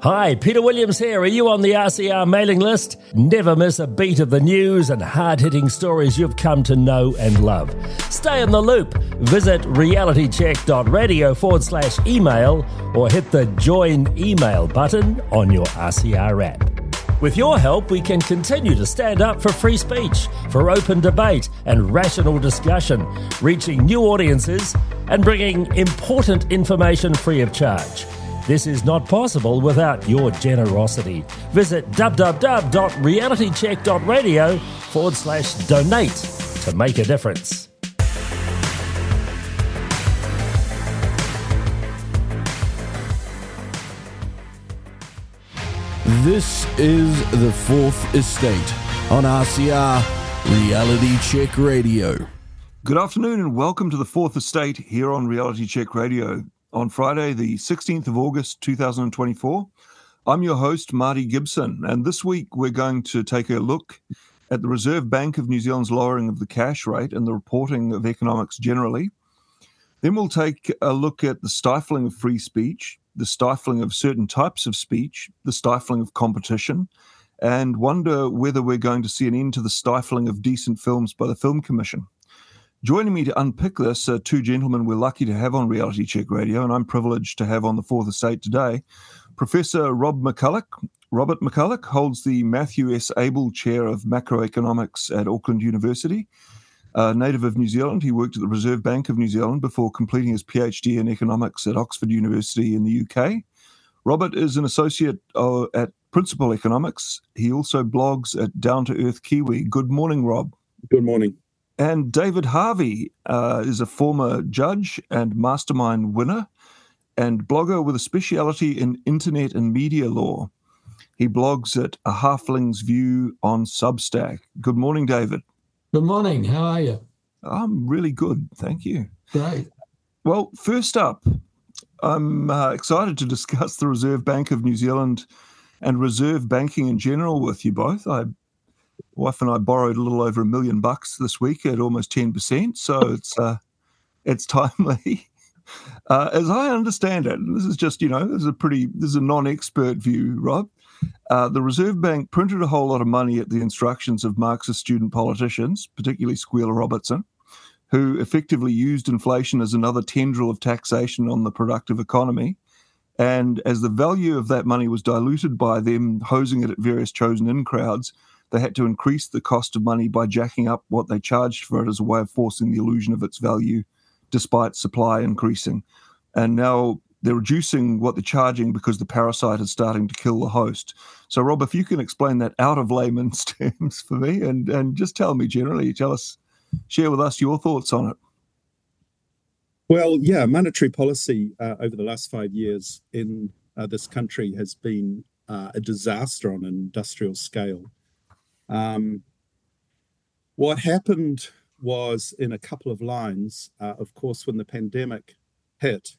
Hi, Peter Williams here. Are you on the RCR mailing list? Never miss a beat of the news and hard-hitting stories you've come to know and love. Stay in the loop. Visit realitycheck.radio/email or hit the join email button on your RCR app. With your help, we can continue to stand up for free speech, for open debate and rational discussion, reaching new audiences and bringing important information free of charge. This is not possible without your generosity. Visit www.realitycheck.radio/donate to make a difference. This is The Fourth Estate on RCR Reality Check Radio. Good afternoon and welcome to The Fourth Estate here on Reality Check Radio. On Friday, the 16th of August, 2024, I'm your host, Marty Gibson, and this week we're going to take a look at the Reserve Bank of New Zealand's lowering of the cash rate and the reporting of economics generally. Then we'll take a look at the stifling of free speech, the stifling of certain types of speech, the stifling of competition, and wonder whether we're going to see an end to the stifling of decent films by the Film Commission. Joining me to unpick this are two gentlemen we're lucky to have on Reality Check Radio, and I'm privileged to have on the Fourth Estate today. Professor Robert McCulloch holds the Matthew S. Abel Chair of Macroeconomics at Auckland University. Native of New Zealand, he worked at the Reserve Bank of New Zealand before completing his PhD in economics at Oxford University in the UK. Robert is an associate at Principal Economics. He also blogs at Down to Earth Kiwi. Good morning, Rob. Good morning. And David Harvey is a former judge and mastermind winner and blogger with a speciality in internet and media law. He blogs at A Halfling's View on Substack. Good morning, David. Good morning. How are you? I'm really good, thank you. Great. Well, first up, I'm excited to discuss the Reserve Bank of New Zealand and reserve banking in general with you both. My wife and I borrowed a little over $1 million this week at almost 10%, so it's timely. As I understand it, and this is just, this is a non-expert view, Rob. The Reserve Bank printed a whole lot of money at the instructions of Marxist student politicians, particularly Squealer Robertson, who effectively used inflation as another tendril of taxation on the productive economy. And as the value of that money was diluted by them hosing it at various chosen-in crowds, they had to increase the cost of money by jacking up what they charged for it as a way of forcing the illusion of its value, despite supply increasing. And now they're reducing what they're charging because the parasite is starting to kill the host. So, Rob, if you can explain that out of layman's terms for me, and just tell me generally, share with us your thoughts on it. Well, yeah, monetary policy over the last 5 years in this country has been a disaster on an industrial scale. What happened was, in a couple of lines, of course, when the pandemic hit,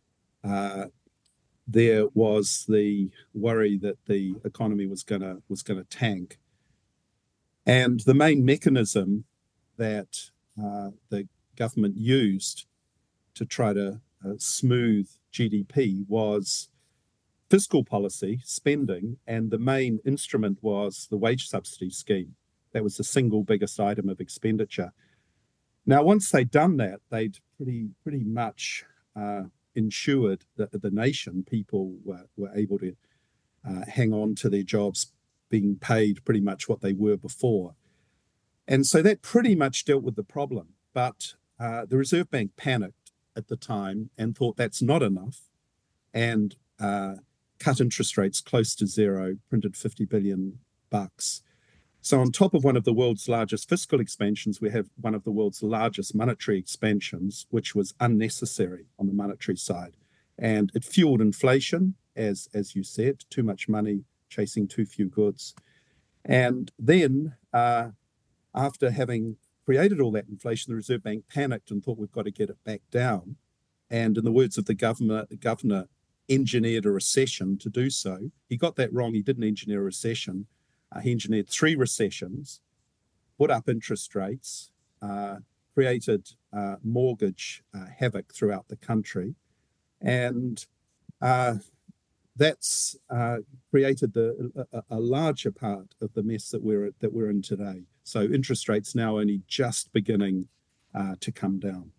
there was the worry that the economy was gonna tank, and the main mechanism that the government used to try to smooth GDP was fiscal policy, spending, and the main instrument was the wage subsidy scheme. That was the single biggest item of expenditure. Now, once they'd done that, they'd pretty much ensured that the nation, people were able to hang on to their jobs, being paid pretty much what they were before. And so that pretty much dealt with the problem. But the Reserve Bank panicked at the time and thought that's not enough, and cut interest rates close to zero, printed $50 billion. So on top of one of the world's largest fiscal expansions, we have one of the world's largest monetary expansions, which was unnecessary on the monetary side. And it fueled inflation, as you said, too much money chasing too few goods. And then after having created all that inflation, the Reserve Bank panicked and thought we've got to get it back down. And in the words of the governor engineered a recession to do so. He got that wrong. He didn't engineer a recession. He engineered 3 recessions, put up interest rates, created mortgage havoc throughout the country, and that's created a larger part of the mess that we're in today. So interest rates now only just beginning to come down.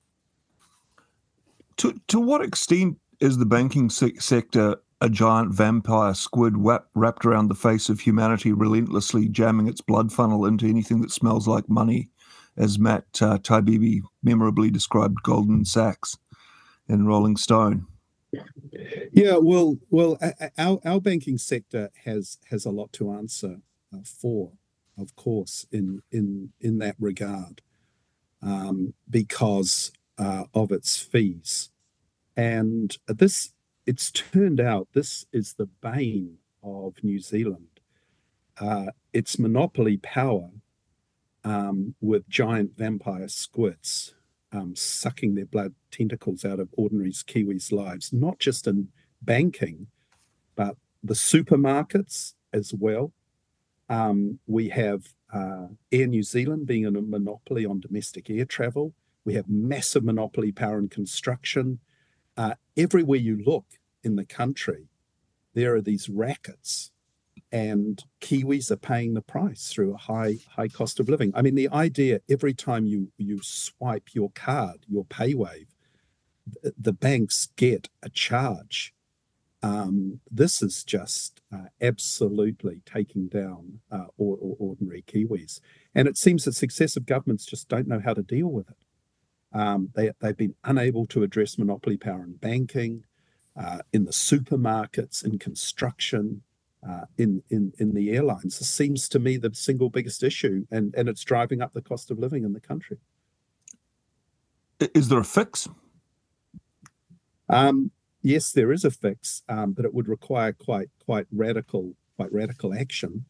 To what extent is the banking sector a giant vampire squid wrapped around the face of humanity, relentlessly jamming its blood funnel into anything that smells like money, as Matt Taibbi memorably described Goldman Sachs in Rolling Stone? Yeah, well, our banking sector has a lot to answer for, of course, in that regard, because of its fees, and it's turned out this is the bane of New Zealand. Its monopoly power with giant vampire squids sucking their blood tentacles out of ordinary Kiwis' lives, not just in banking, but the supermarkets as well. We have Air New Zealand being a monopoly on domestic air travel. We have massive monopoly power in construction. Everywhere you look in the country, there are these rackets, and Kiwis are paying the price through a high cost of living. I mean, the idea every time you swipe your card, your PayWave, the banks get a charge. This is just absolutely taking down ordinary Kiwis. And it seems that successive governments just don't know how to deal with it. They've been unable to address monopoly power in banking, in the supermarkets, in construction, in the airlines. This seems to me the single biggest issue, and it's driving up the cost of living in the country. Is there a fix? Yes, there is a fix, but it would require quite radical action.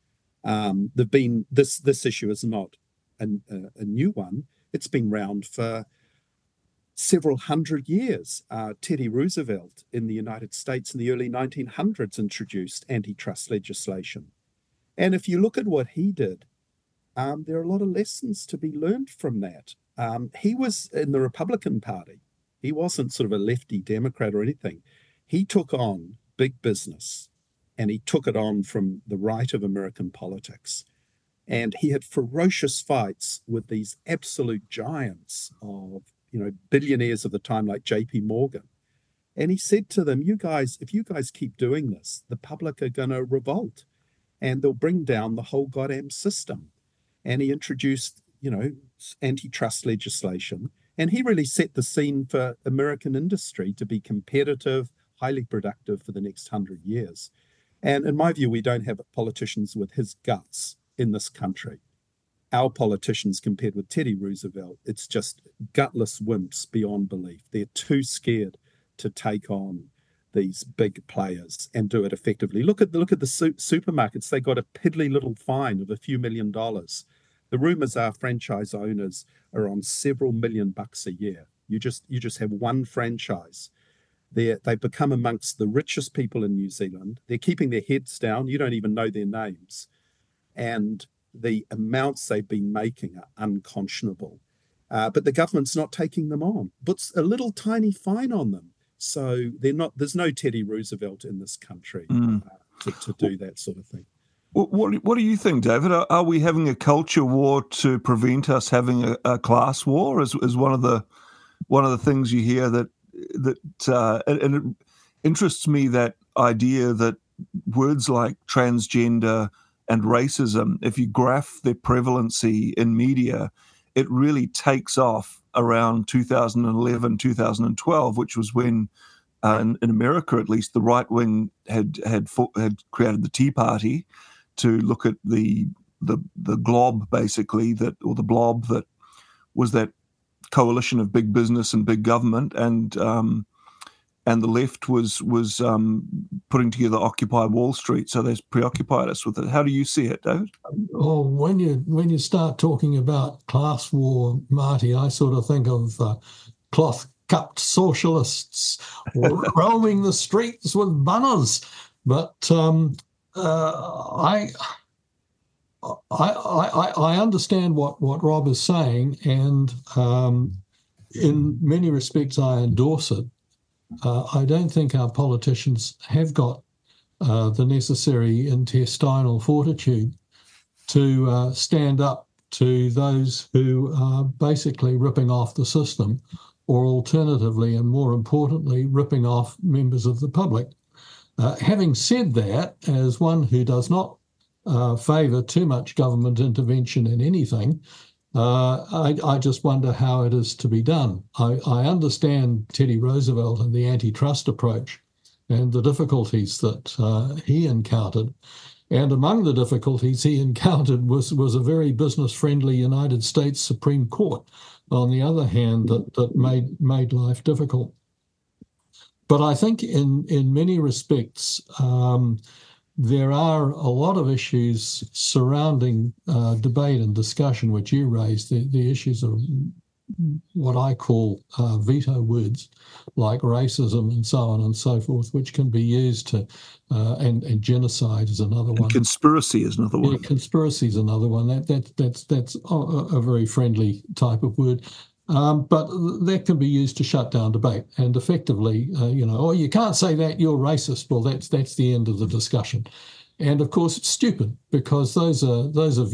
This issue is not a new one. It's been around for several hundred years. Teddy Roosevelt in the United States in the early 1900s introduced antitrust legislation. And if you look at what he did, there are a lot of lessons to be learned from that. He was in the Republican Party. He wasn't sort of a lefty Democrat or anything. He took on big business, and he took it on from the right of American politics. And he had ferocious fights with these absolute giants of, billionaires of the time like JP Morgan. And he said to them, if you guys keep doing this, the public are going to revolt and they'll bring down the whole goddamn system. And he introduced, antitrust legislation. And he really set the scene for American industry to be competitive, highly productive for the next 100 years. And in my view, we don't have politicians with his guts in this country. Our politicians, compared with Teddy Roosevelt, it's just gutless wimps beyond belief. They're too scared to take on these big players and do it effectively. Look at the supermarkets. They got a piddly little fine of a few $1 million. The rumors are franchise owners are on several $1 million a year. You just have one franchise. They've become amongst the richest people in New Zealand. They're keeping their heads down. You don't even know their names. And the amounts they've been making are unconscionable. But the government's not taking them on. Puts a little tiny fine on them. So there's no Teddy Roosevelt in this country to do that sort of thing. What do you think, David? Are we having a culture war to prevent us having a class war? Is one of the things you hear that and it interests me, that idea that words like transgender and racism, if you graph their prevalency in media, it really takes off around 2011, 2012, which was when, in America at least, the right wing had created the Tea Party to look at the glob, basically, or the blob that was that coalition of big business and big government, and the left was putting together Occupy Wall Street. So they preoccupied us with it. How do you see it, David? Oh, when you start talking about class war, Marty, I sort of think of cloth-cupped socialists roaming the streets with banners. But I understand what Rob is saying, and in many respects I endorse it. I don't think our politicians have got the necessary intestinal fortitude to stand up to those who are basically ripping off the system, or alternatively, and more importantly, ripping off members of the public. Having said that, as one who does not favour too much government intervention in anything, I just wonder how it is to be done. I understand Teddy Roosevelt and the antitrust approach and the difficulties that he encountered. And among the difficulties he encountered was a very business-friendly United States Supreme Court, on the other hand, that made life difficult. But I think in many respects, there are a lot of issues surrounding debate and discussion, which you raised, the issues of what I call veto words, like racism and so on and so forth, which can be used to, and genocide is another one. Conspiracy is another one. Yeah, conspiracy is another one. That's a very friendly type of word. But that can be used to shut down debate, and effectively, oh, you can't say that, you're racist. Well, that's the end of the discussion. And of course, it's stupid, because those are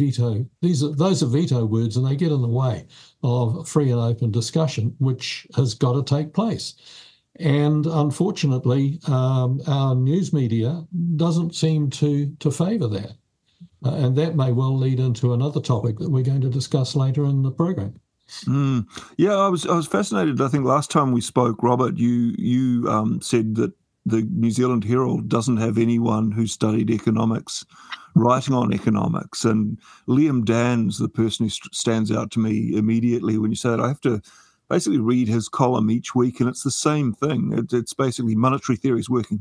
veto words, and they get in the way of free and open discussion, which has got to take place. And unfortunately, our news media doesn't seem to favour that, and that may well lead into another topic that we're going to discuss later in the program. Yeah, I was fascinated. I think last time we spoke, Robert, you said that the New Zealand Herald doesn't have anyone who studied economics writing on economics. And Liam Dan's the person who stands out to me immediately when you say that. I have to basically read his column each week, and it's the same thing. It's basically monetary theory is working.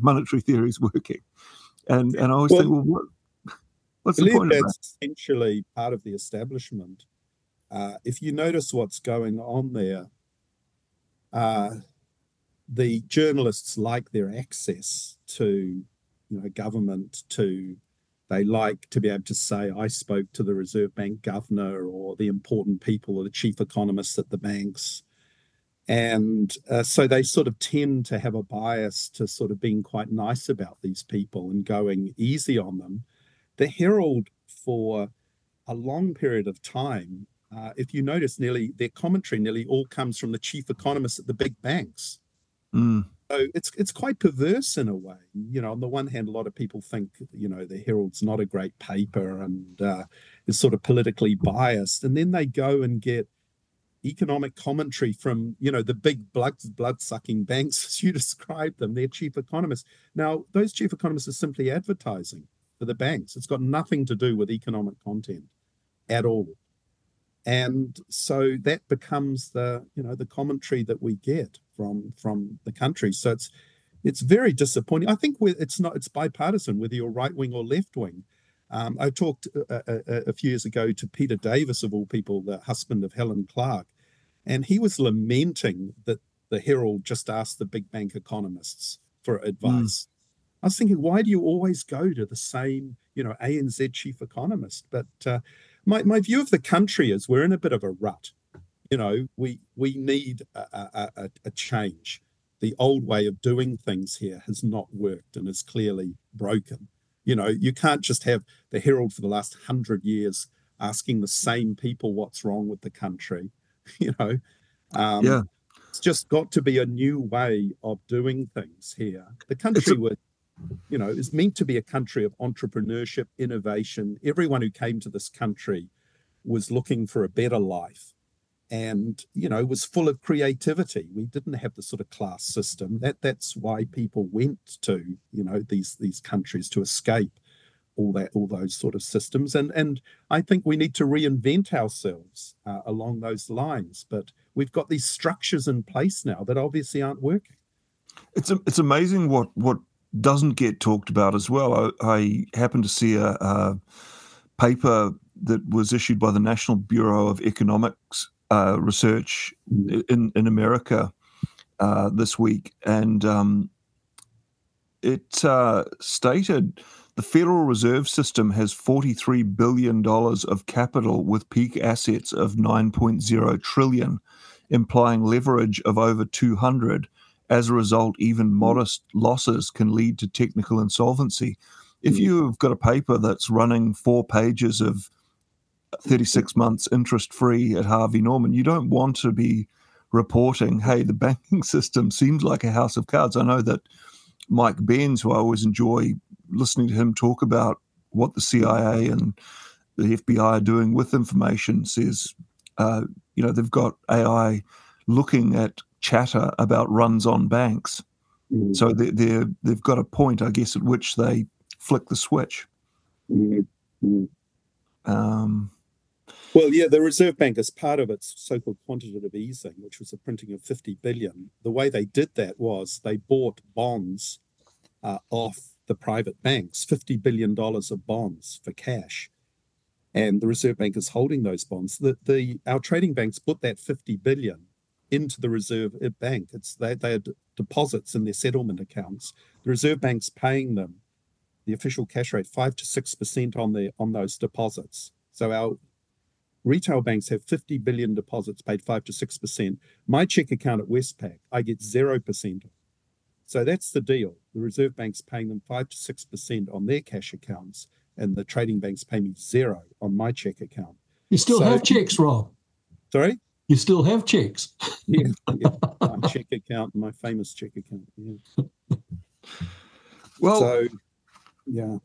And I always think, well, what's the point of that? That's essentially part of the establishment. If you notice what's going on there, the journalists like their access to, government. They like to be able to say, I spoke to the Reserve Bank governor, or the important people, or the chief economists at the banks. And so they sort of tend to have a bias to sort of being quite nice about these people and going easy on them. The Herald, for a long period of time, if you notice, their commentary nearly all comes from the chief economists at the big banks. So it's quite perverse in a way. On the one hand, a lot of people think, the Herald's not a great paper and is sort of politically biased. And then they go and get economic commentary from, the big blood-sucking banks, as you described them, their chief economists. Now, those chief economists are simply advertising for the banks. It's got nothing to do with economic content at all. And so that becomes the commentary that we get from the country. So it's very disappointing. I think it's bipartisan, whether you're right wing or left wing. I talked a few years ago to Peter Davis, of all people, the husband of Helen Clark, and he was lamenting that the Herald just asked the big bank economists for advice. I was thinking, why do you always go to the same, ANZ chief economist? But my view of the country is we're in a bit of a rut. We need a change. The old way of doing things here has not worked and is clearly broken. You can't just have the Herald for the last 100 years asking the same people what's wrong with the country. It's just got to be a new way of doing things here. The country is meant to be a country of entrepreneurship, innovation. Everyone who came to this country was looking for a better life and, was full of creativity. We didn't have the sort of class system. That's why people went to, these countries, to escape all those sort of systems. And I think we need to reinvent ourselves along those lines. But we've got these structures in place now that obviously aren't working. It's amazing what doesn't get talked about as well. I happened to see a paper that was issued by the National Bureau of Economics Research in America this week, and it stated the Federal Reserve System has $43 billion of capital with peak assets of $9.0 trillion, implying leverage of over 200 as a result, even modest losses can lead to technical insolvency. If you've got a paper that's running 4 pages of 36 months interest-free at Harvey Norman, you don't want to be reporting, hey, the banking system seems like a house of cards. I know that Mike Benz, who I always enjoy listening to him talk about what the CIA and the FBI are doing with information, says, they've got AI looking at chatter about runs on banks. Mm-hmm. So they've got a point, I guess, at which they flick the switch. Mm-hmm. The Reserve Bank, as part of its so-called quantitative easing, which was the printing of 50 billion, the way they did that was they bought bonds off the private banks, $50 billion of bonds for cash. And the Reserve Bank is holding those bonds. Our trading banks put that 50 billion into the Reserve Bank. They had deposits in their settlement accounts. The Reserve Bank's paying them the official cash rate 5 to 6% on those deposits. So our retail banks have 50 billion deposits paid 5 to 6%. My check account at Westpac, I get 0%. So that's the deal. The Reserve Bank's paying them 5 to 6% on their cash accounts, and the trading banks pay me 0 on my check account. You still have checks, Rob? Sorry? You still have checks? Yeah. My check account, my famous check account. Yeah. Well, so, yeah.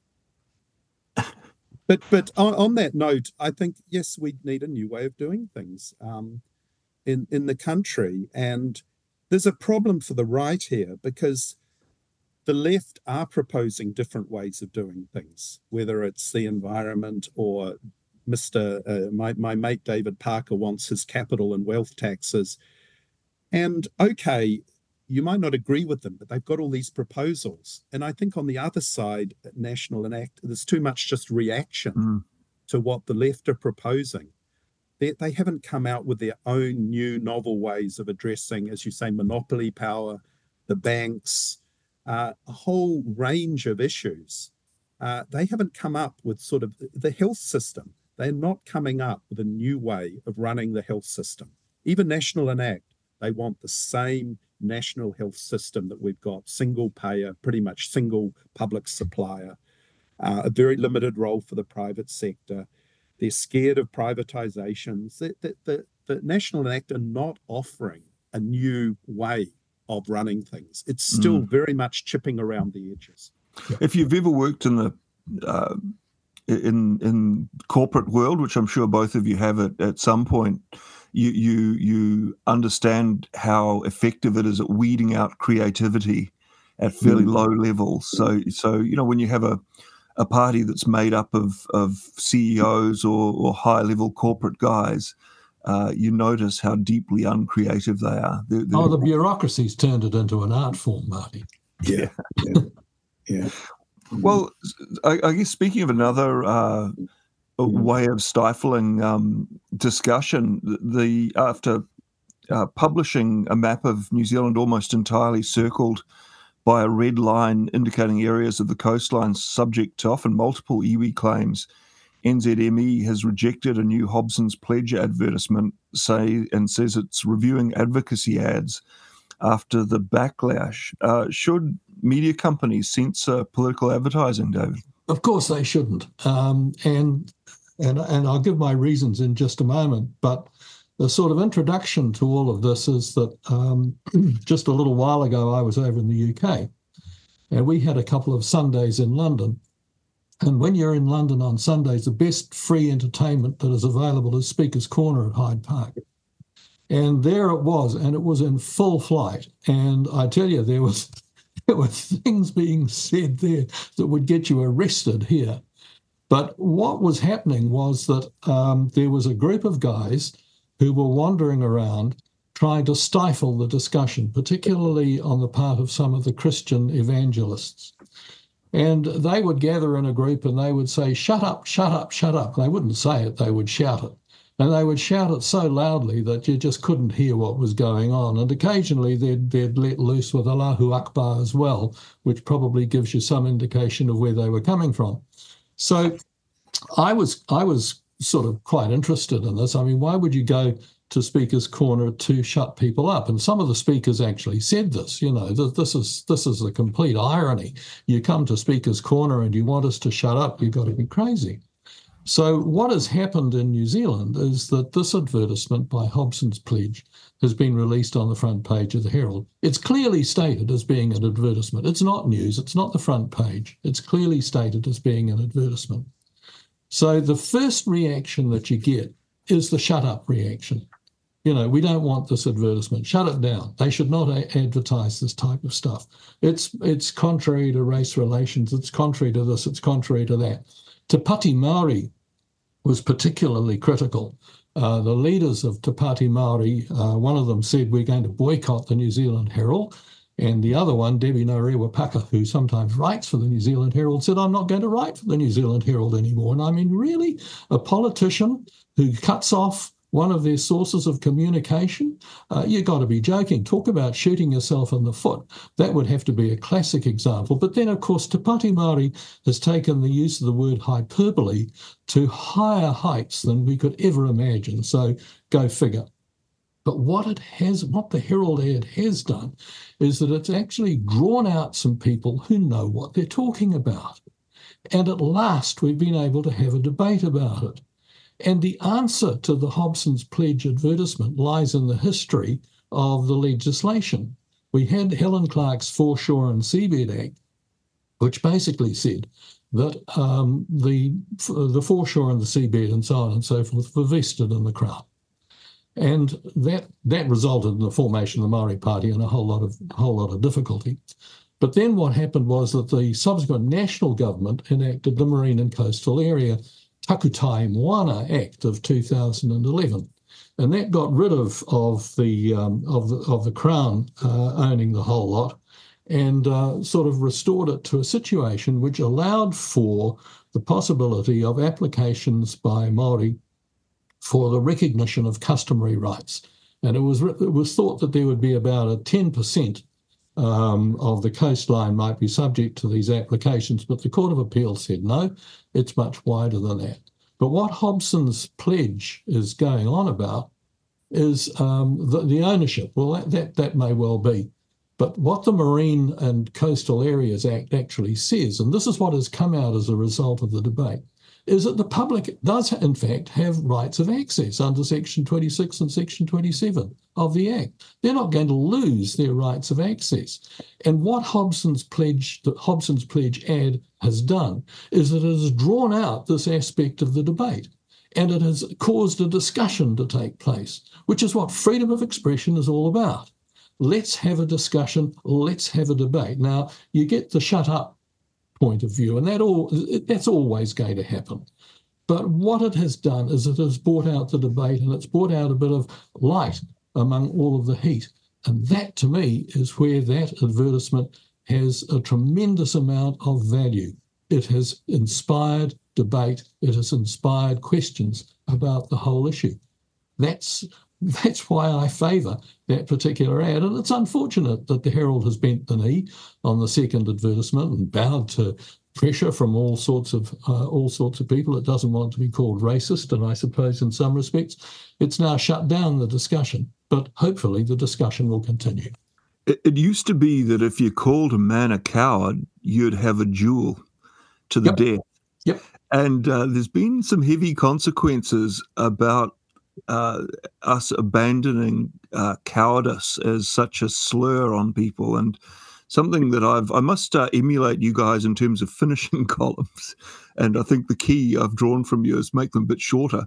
But on that note, I think, yes, we need a new way of doing things in the country. And there's a problem for the right here, because the left are proposing different ways of doing things, whether it's the environment or my mate David Parker wants his capital and wealth taxes. And okay, you might not agree with them, but they've got all these proposals. And I think on the other side, National Enact, there's too much just reaction to what the left are proposing. They haven't come out with their own new novel ways of addressing, as you say, monopoly power, the banks, a whole range of issues. They haven't come up with sort of the health system. They're not coming up with a new way of running the health system. Even National Enact, they want the same national health system that we've got, single payer, pretty much single public supplier, a very limited role for the private sector. They're scared of privatizations. The National Enact are not offering a new way of running things. It's still very much chipping around the edges. If you've ever worked in the in corporate world, which I'm sure both of you have at some point, you understand how effective it is at weeding out creativity at fairly low levels. So when you have a party that's made up of CEOs or high level corporate guys, you notice how deeply uncreative they are. The bureaucracy's turned it into an art form, Marty. Yeah. Well, I guess speaking of another way of stifling discussion, after publishing a map of New Zealand almost entirely circled by a red line indicating areas of the coastline subject to often multiple iwi claims, NZME has rejected a new Hobson's Pledge advertisement and says it's reviewing advocacy ads after the backlash. Should media companies censor political advertising, David? Of course they shouldn't. And I'll give my reasons in just a moment. But the sort of introduction to all of this is that just a little while ago I was over in the UK, and we had a couple of Sundays in London. And when you're in London on Sundays, the best free entertainment that is available is Speaker's Corner at Hyde Park. And there it was, and it was in full flight. And I tell you, there were things being said there that would get you arrested here. But what was happening was that there was a group of guys who were wandering around trying to stifle the discussion, particularly on the part of some of the Christian evangelists. And they would gather in a group and they would say, shut up, shut up, shut up. And they wouldn't say it, they would shout it. And they would shout it so loudly that you just couldn't hear what was going on. And occasionally they'd let loose with Allahu Akbar as well, which probably gives you some indication of where they were coming from. So I was sort of quite interested in this. I mean, why would you go to Speaker's Corner to shut people up. And some of the speakers actually said this, this is a complete irony. You come to Speaker's Corner and you want us to shut up, you've got to be crazy. So what has happened in New Zealand is that this advertisement by Hobson's Pledge has been released on the front page of the Herald. It's clearly stated as being an advertisement. It's not news. It's not the front page. It's clearly stated as being an advertisement. So the first reaction that you get is the shut up reaction. We don't want this advertisement. Shut it down. They should not advertise this type of stuff. It's contrary to race relations. It's contrary to this. It's contrary to that. Te Pāti Māori was particularly critical. The leaders of Te Pāti Māori, one of them said, we're going to boycott the New Zealand Herald. And the other one, Debbie Norewa Paka, who sometimes writes for the New Zealand Herald, said, I'm not going to write for the New Zealand Herald anymore. And I mean, really, a politician who cuts off one of their sources of communication? You've got to be joking. Talk about shooting yourself in the foot. That would have to be a classic example. But then, of course, Te Pāti Māori has taken the use of the word hyperbole to higher heights than we could ever imagine. So go figure. But what the Herald ad has done is that it's actually drawn out some people who know what they're talking about. And at last, we've been able to have a debate about it. And the answer to the Hobson's Pledge advertisement lies in the history of the legislation. We had Helen Clark's Foreshore and Seabed Act, which basically said that the foreshore and the seabed and so on and so forth were vested in the Crown. And that resulted in the formation of the Māori Party and a whole lot of difficulty. But then what happened was that the subsequent national government enacted the Marine and Coastal Area Takutai Moana Act of 2011, and that got rid of the Crown owning the whole lot, and sort of restored it to a situation which allowed for the possibility of applications by Māori for the recognition of customary rights. And it was thought that there would be about a 10% of the coastline might be subject to these applications, but the Court of Appeal said no, it's much wider than that. But what Hobson's Pledge is going on about is the ownership. Well, that may well be. But what the Marine and Coastal Areas Act actually says, and this is what has come out as a result of the debate, is that the public does, in fact, have rights of access under Section 26 and Section 27 of the Act. They're not going to lose their rights of access. And what Hobson's Pledge ad has done is that it has drawn out this aspect of the debate, and it has caused a discussion to take place, which is what freedom of expression is all about. Let's have a discussion, let's have a debate. Now, you get the shut up point of view, and that's always going to happen. But what it has done is it has brought out the debate, and it's brought out a bit of light among all of the heat. And that, to me, is where that advertisement has a tremendous amount of value. It has inspired debate. It has inspired questions about the whole issue. That's why I favour that particular ad. And it's unfortunate that the Herald has bent the knee on the second advertisement and bowed to pressure from all sorts of people. It doesn't want to be called racist, and I suppose in some respects it's now shut down the discussion. But hopefully the discussion will continue. It used to be that if you called a man a coward, you'd have a duel to the death. Yep. And there's been some heavy consequences about us abandoning cowardice as such a slur on people, and something that I must emulate you guys in terms of finishing columns. And I think the key I've drawn from you is make them a bit shorter.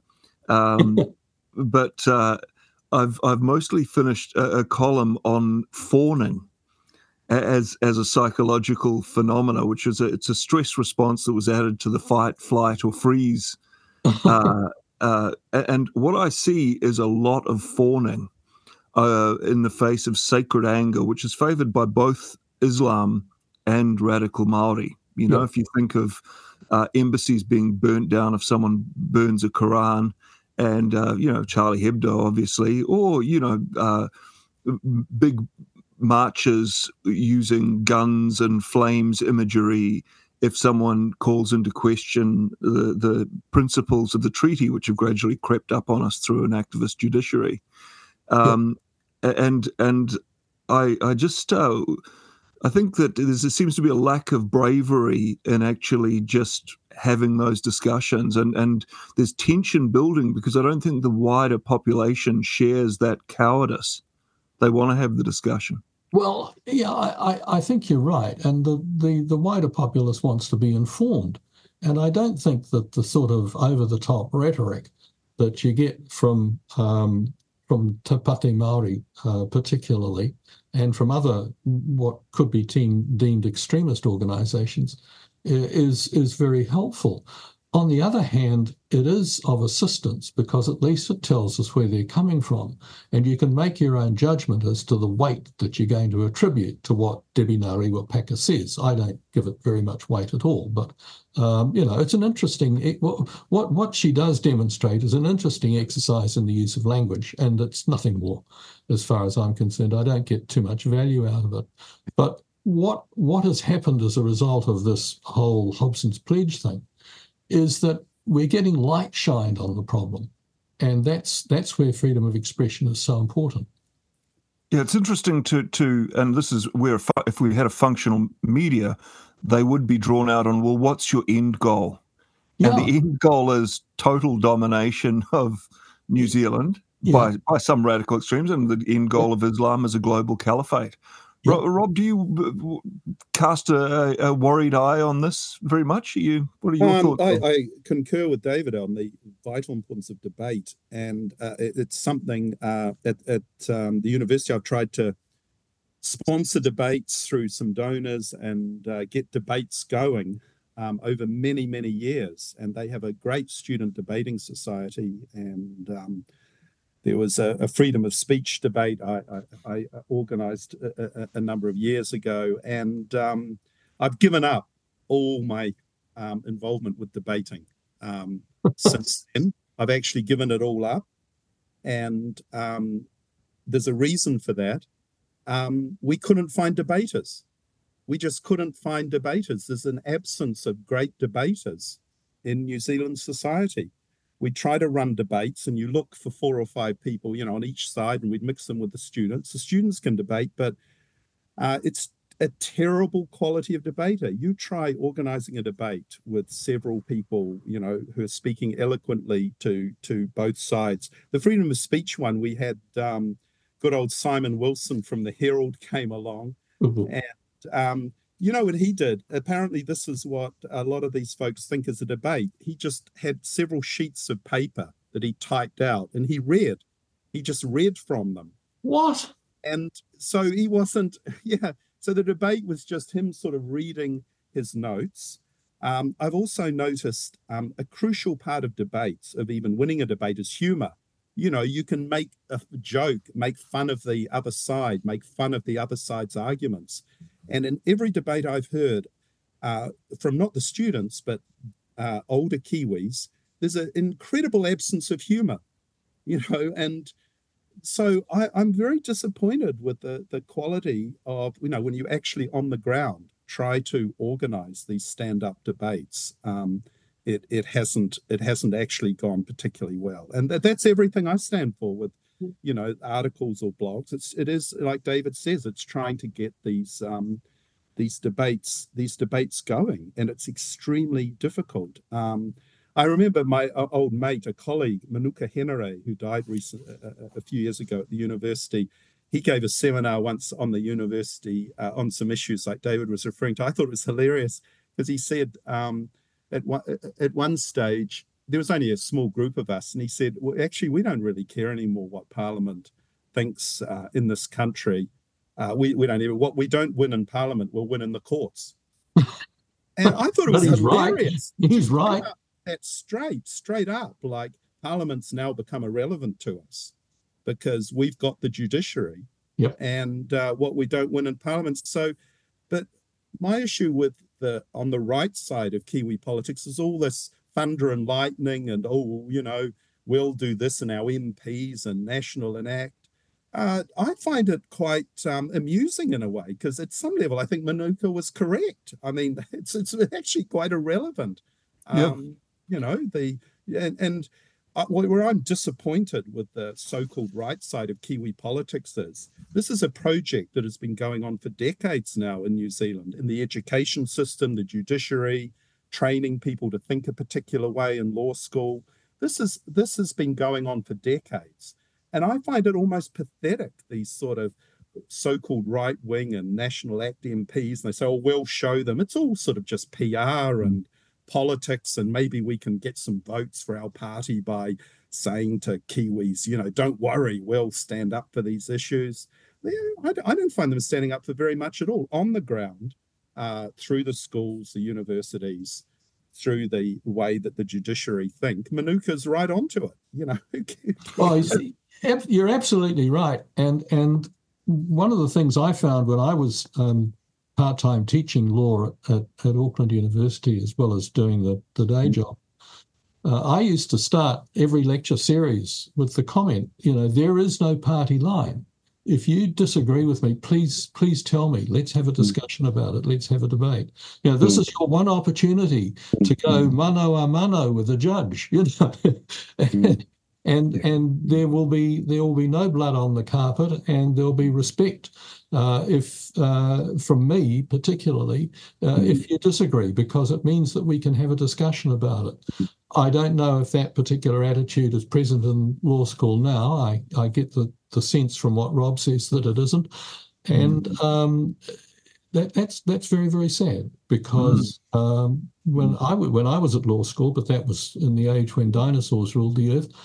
But I've mostly finished a column on fawning as a psychological phenomena, which is it's a stress response that was added to the fight, flight, or freeze. And what I see is a lot of fawning in the face of sacred anger, which is favoured by both Islam and radical Māori. If you think of embassies being burnt down if someone burns a Quran, and Charlie Hebdo, obviously, or big marches using guns and flames imagery if someone calls into question the principles of the treaty, which have gradually crept up on us through an activist judiciary. And I just I think that there seems to be a lack of bravery in actually just having those discussions, and there's tension building because I don't think the wider population shares that cowardice. They want to have the discussion. Well, yeah, I think you're right, and the wider populace wants to be informed, and I don't think that the sort of over-the-top rhetoric that you get from Te Pāti Māori particularly, and from other what could be deemed extremist organisations, is very helpful. On the other hand, it is of assistance because at least it tells us where they're coming from, and you can make your own judgment as to the weight that you're going to attribute to what Debbie Ngarewa Packer says. I don't give it very much weight at all, but it's an interesting. What she does demonstrate is an interesting exercise in the use of language, and it's nothing more, as far as I'm concerned. I don't get too much value out of it, but what has happened as a result of this whole Hobson's Pledge thing is that we're getting light shined on the problem. And that's where freedom of expression is so important. Yeah, it's interesting to and this is where if we had a functional media, they would be drawn out on, well, what's your end goal? Yeah. And the end goal is total domination of New Zealand by some radical extremes, and the end goal of Islam is a global caliphate. Yeah. Rob, do you cast a worried eye on this very much? What are your thoughts? I concur with David on the vital importance of debate, and it's something at the university I've tried to sponsor debates through some donors and get debates going over many, many years. And they have a great student debating society, and there was a freedom of speech debate I organised a number of years ago, and I've given up all my involvement with debating since then. I've actually given it all up, and there's a reason for that. We couldn't find debaters. We just couldn't find debaters. There's an absence of great debaters in New Zealand society. We try to run debates, and you look for 4 or 5 people, on each side, and we'd mix them with the students. The students can debate, but it's a terrible quality of debater. You try organizing a debate with several people, who are speaking eloquently to both sides. The freedom of speech one, we had good old Simon Wilson from the Herald came along, and you know what he did? Apparently, this is what a lot of these folks think is a debate. He just had several sheets of paper that he typed out, and he just read from them. What? And so he wasn't, so the debate was just him sort of reading his notes. I've also noticed a crucial part of debates, of even winning a debate, is humor. You can make a joke, make fun of the other side, make fun of the other side's arguments. And in every debate I've heard from not the students, but older Kiwis, there's an incredible absence of humor, and so I'm very disappointed with the quality of, when you actually on the ground try to organize these stand-up debates. It hasn't actually gone particularly well. And that's everything I stand for with, articles or blogs. It is like David says, it's trying to get these debates going, and it's extremely difficult. I remember my old mate, a colleague, Manuka Henare, who died a few years ago at the university. He gave a seminar once on the university on some issues like David was referring to. I thought it was hilarious because he said at one stage, there was only a small group of us, and he said, well, actually, we don't really care anymore what Parliament thinks in this country. We don't even, what we don't win in Parliament, we'll win in the courts. And I thought it was hilarious. Right. He's right. That's straight up, like Parliament's now become irrelevant to us because we've got the judiciary. Yep. And what we don't win in Parliament. So, but my issue with on the right side of Kiwi politics is all this thunder and lightning and, we'll do this in our MPs and National Enact. I find it quite amusing in a way, because at some level I think Manuka was correct. I mean, it's actually quite irrelevant. Yep. You know, where I'm disappointed with the so-called right side of Kiwi politics is this is a project that has been going on for decades now in New Zealand, in the education system, the judiciary, training people to think a particular way in law school. This has been going on for decades. And I find it almost pathetic, these sort of so-called right-wing and National Act MPs, and they say, oh, we'll show them. It's all sort of just PR and politics, and maybe we can get some votes for our party by saying to Kiwis, you know, don't worry, we'll stand up for these issues. I don't find them standing up for very much at all on the ground, through the schools, the universities, through the way that the judiciary think. Manuka's right onto it, you know. Well, you see, you're absolutely right. And one of the things I found when I was part-time teaching law at Auckland University, as well as doing the day job, I used to start every lecture series with the comment, you know, there is no party line. If you disagree with me, please tell me. Let's have a discussion about it. Let's have a debate. You know, this is your one opportunity to go mano a mano with a judge. You know, and there will be no blood on the carpet, and there'll be respect. If from me particularly, if you disagree, because it means that we can have a discussion about it. I don't know if that particular attitude is present in law school now. I get the sense from what Rob says that it isn't, and that's very, very sad, because when I was at law school, but that was in the age when dinosaurs ruled the earth.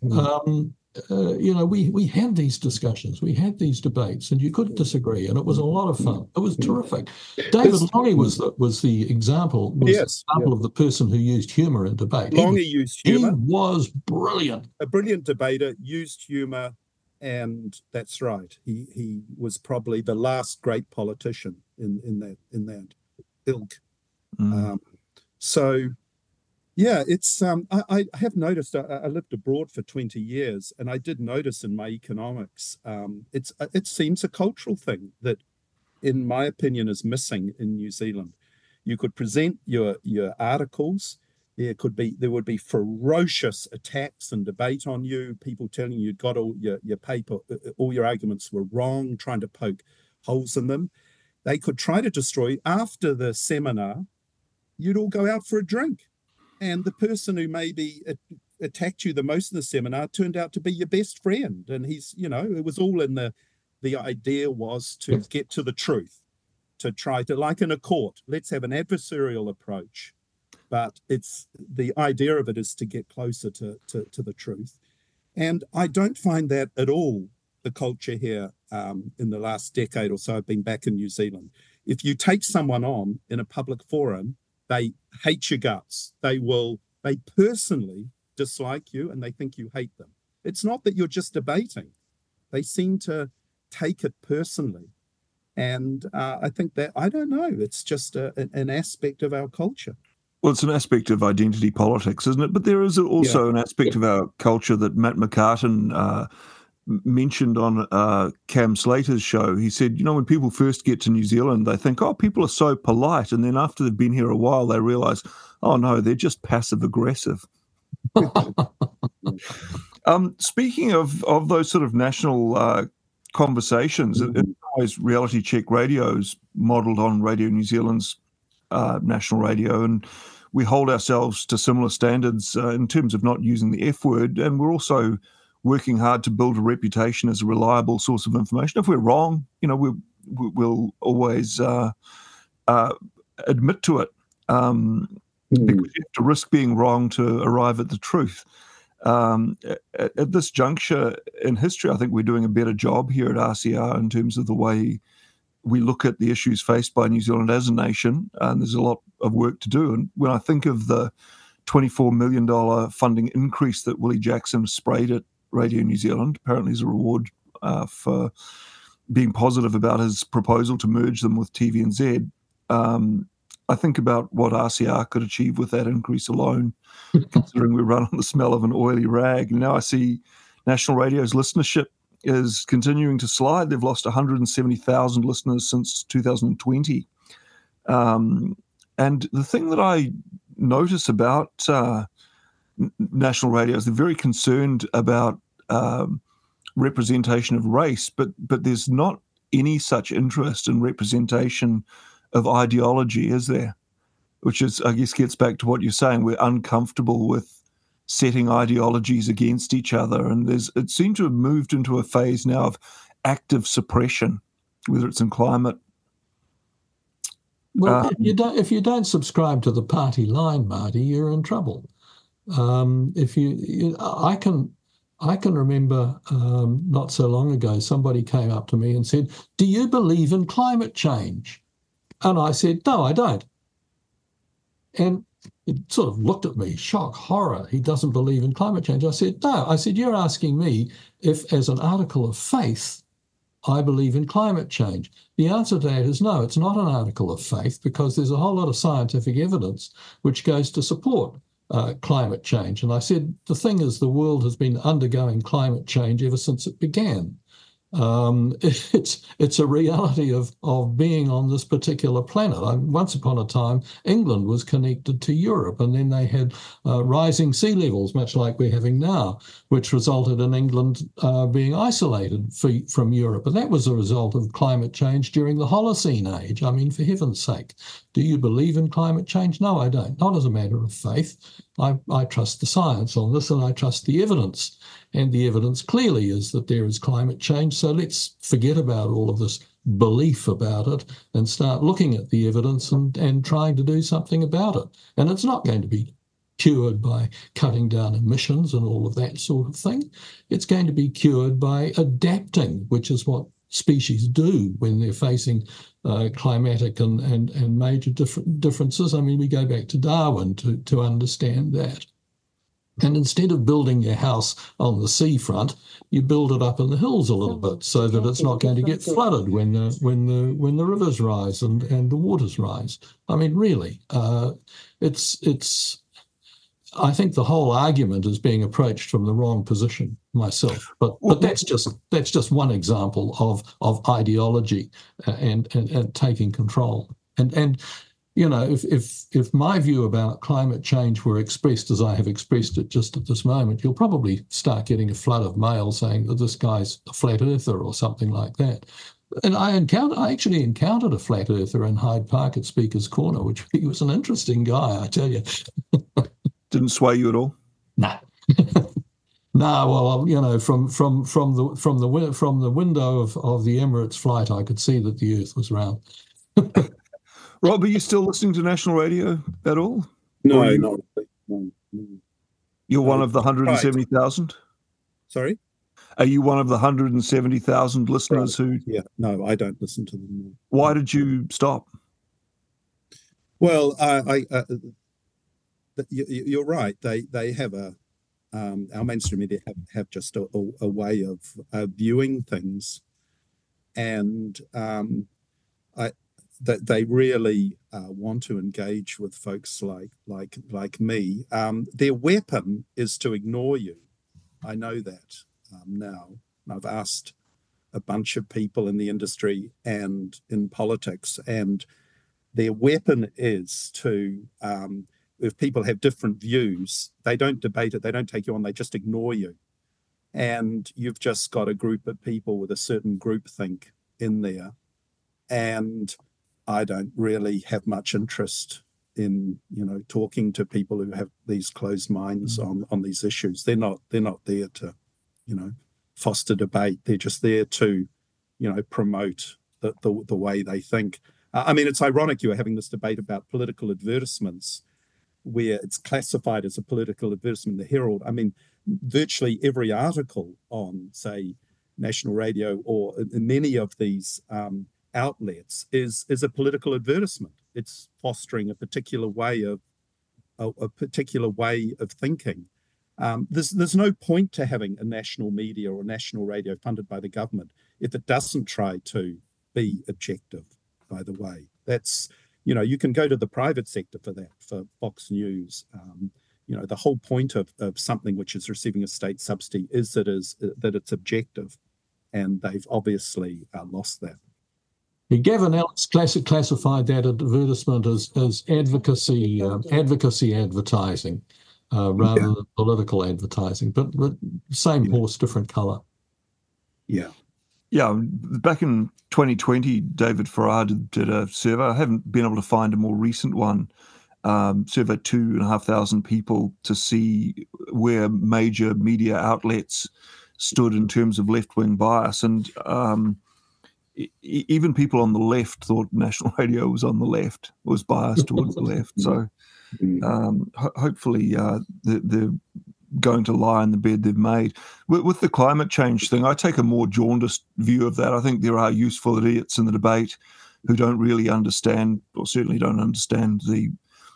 You know, we had these discussions, we had these debates, and you could disagree, and it was a lot of fun. It was terrific. David Longy was the example. Of the person who used humour in debate. Longy used humour. He was brilliant. A brilliant debater, used humour, and that's right. He was probably the last great politician in that ilk. So. Yeah, it's. I have noticed. I lived abroad for 20 years, and I did notice in my economics, it seems a cultural thing that, in my opinion, is missing in New Zealand. You could present your articles. There would be ferocious attacks and debate on you. People telling you you'd got all your paper, all your arguments were wrong, trying to poke holes in them. They could try to destroy you. After the seminar, you'd all go out for a drink. And the person who maybe attacked you the most in the seminar turned out to be your best friend. And he's, you know, it was all in the idea was to get to the truth, to try to, like in a court, let's have an adversarial approach. But it's the idea of it is to get closer to the truth. And I don't find that at all the culture here in the last decade or so. I've been back in New Zealand. If you take someone on in a public forum, they hate your guts. They personally dislike you, and they think you hate them. It's not that you're just debating. They seem to take it personally. And I think that, I don't know, it's just an aspect of our culture. Well, it's an aspect of identity politics, isn't it? But there is also an aspect of our culture that Matt McCartan mentioned on Cam Slater's show. He said, you know, when people first get to New Zealand, they think, oh, people are so polite. And then after they've been here a while, they realize, oh, no, they're just passive aggressive. Speaking of those sort of national conversations, always Reality Check Radio's modelled on Radio New Zealand's national radio, and we hold ourselves to similar standards in terms of not using the F word, and we're also working hard to build a reputation as a reliable source of information. If we're wrong, you know, we'll always admit to it, because you have to risk being wrong to arrive at the truth. At this juncture in history, I think we're doing a better job here at RCR in terms of the way we look at the issues faced by New Zealand as a nation, and there's a lot of work to do. And when I think of the $24 million funding increase that Willie Jackson sprayed at Radio New Zealand, apparently as a reward for being positive about his proposal to merge them with TVNZ, I think about what RCR could achieve with that increase alone, considering we run on the smell of an oily rag. And now I see National Radio's listenership is continuing to slide. They've lost 170,000 listeners since 2020. And the thing that I notice about national radio is they're very concerned about representation of race, but there's not any such interest in representation of ideology, is there? Which is, I guess, gets back to what you're saying. We're uncomfortable with setting ideologies against each other, and it seemed to have moved into a phase now of active suppression, whether it's in climate. Well, if you don't subscribe to the party line, Marty, you're in trouble. I can remember not so long ago, somebody came up to me and said, "Do you believe in climate change?" And I said, "No, I don't." And it sort of looked at me, shock, horror. He doesn't believe in climate change. I said, "No." I said, "You're asking me if, as an article of faith, I believe in climate change." The answer to that is no, it's not an article of faith, because there's a whole lot of scientific evidence which goes to support climate change. And I said, the thing is, the world has been undergoing climate change ever since it began. It's a reality of being on this particular planet. Once upon a time, England was connected to Europe, and then they had rising sea levels, much like we're having now, which resulted in England being isolated from Europe. And that was a result of climate change during the Holocene age. I mean, for heaven's sake, do you believe in climate change? No, I don't. Not as a matter of faith. I trust the science on this, and I trust the evidence. And the evidence clearly is that there is climate change. So let's forget about all of this belief about it and start looking at the evidence and trying to do something about it. And it's not going to be cured by cutting down emissions and all of that sort of thing. It's going to be cured by adapting, which is what species do when they're facing climatic and major differences. I mean, we go back to Darwin to understand that. And instead of building your house on the seafront, you build it up in the hills a little bit so that it's not going to get flooded when the rivers rise and the waters rise. I mean, really, it's. I think the whole argument is being approached from the wrong position myself. But that's just one example of ideology and taking control. And you know, if my view about climate change were expressed as I have expressed it just at this moment, you'll probably start getting a flood of mail saying that this guy's a flat earther or something like that. And I actually encountered a flat earther in Hyde Park at Speaker's Corner, which he was an interesting guy, I tell you. Didn't sway you at all? No. No, well, you know, from the window of the Emirates flight, I could see that the Earth was round. Rob, are you still listening to national radio at all? No, no. You're one of the 170,000? Sorry? Are you one of the 170,000 listeners who... Yeah, no, I don't listen to them. Why did you stop? Well, you're right. They have our mainstream media have just a way of viewing things, and that they really want to engage with folks like me. Their weapon is to ignore you. I know that now. I've asked a bunch of people in the industry and in politics, and their weapon is to, if people have different views, they don't debate it, they don't take you on, they just ignore you. And you've just got a group of people with a certain groupthink in there. And I don't really have much interest in, talking to people who have these closed minds on these issues. They're not there to, foster debate. They're just there to, promote the way they think. I mean, it's ironic you were having this debate about political advertisements where it's classified as a political advertisement in the Herald. I mean, virtually every article on, say, national radio or many of these outlets is a political advertisement. It's fostering a particular way of thinking. There's no point to having a national media or national radio funded by the government if it doesn't try to be objective. By the way, that's you can go to the private sector for that, for Fox News. The whole point of something which is receiving a state subsidy is that it's objective. and they've obviously lost that. Gavin Ellis classified that advertisement as advocacy advertising rather than political advertising, but same horse, different colour. Yeah. Yeah, back in 2020, David Farrar did a survey. I haven't been able to find a more recent one. Surveyed 2,500 people to see where major media outlets stood in terms of left-wing bias. And even people on the left thought national radio was on the left, was biased towards the left. So hopefully they're going to lie in the bed they've made. With the climate change thing, I take a more jaundiced view of that. I think there are useful idiots in the debate who don't really understand, or certainly don't understand the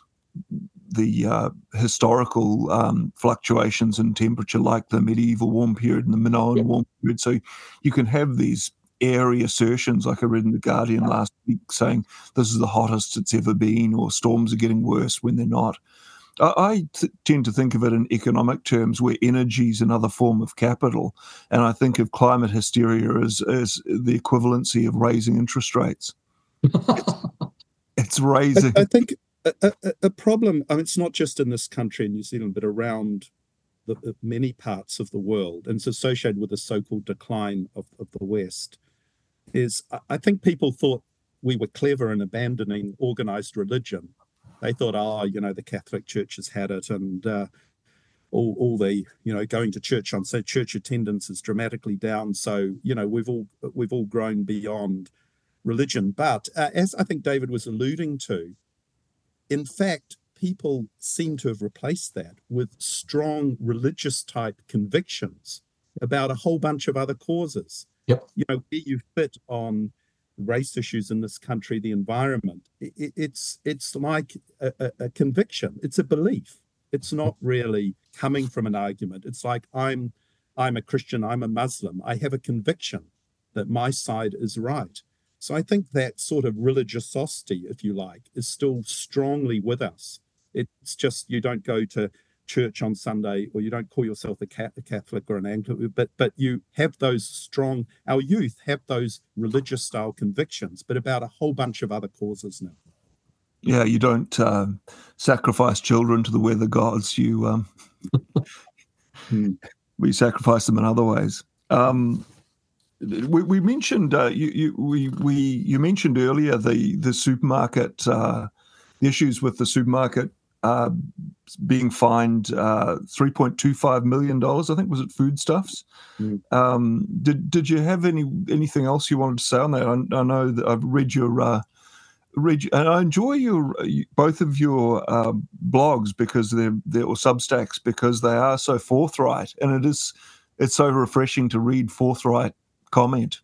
historical fluctuations in temperature, like the medieval warm period and the Minoan warm period. So you can have these airy assertions, like I read in The Guardian last week, saying this is the hottest it's ever been, or storms are getting worse when they're not. I tend to think of it in economic terms, where energy is another form of capital, and I think of climate hysteria as the equivalency of raising interest rates. It's raising. I think a problem, I mean, it's not just in this country, in New Zealand, but around the many parts of the world, and it's associated with the so-called decline of the West, is I think people thought we were clever in abandoning organized religion. They thought, the Catholic Church has had it, and all the, going to church on, so church attendance is dramatically down. So, we've all grown beyond religion. But as I think David was alluding to, in fact, people seem to have replaced that with strong religious type convictions about a whole bunch of other causes. Yep. Where you fit on race issues in this country, the environment, it's like a conviction. It's a belief. It's not really coming from an argument. It's like, I'm a Christian, I'm a Muslim. I have a conviction that my side is right. So I think that sort of religiosity, if you like, is still strongly with us. It's just, you don't go to church on Sunday, or you don't call yourself a Catholic or an Anglican, but you have those strong, our youth have those religious style convictions, but about a whole bunch of other causes now. Yeah, you don't sacrifice children to the weather gods. You we sacrifice them in other ways. We mentioned you mentioned earlier the supermarket, the issues with the supermarket being fined $3.25 million. I think, was it foodstuffs? Did you have anything else you wanted to say on that? I know that I've read your and I enjoy both of your blogs, because they're or Substacks, because they are so forthright, and it's so refreshing to read forthright comment.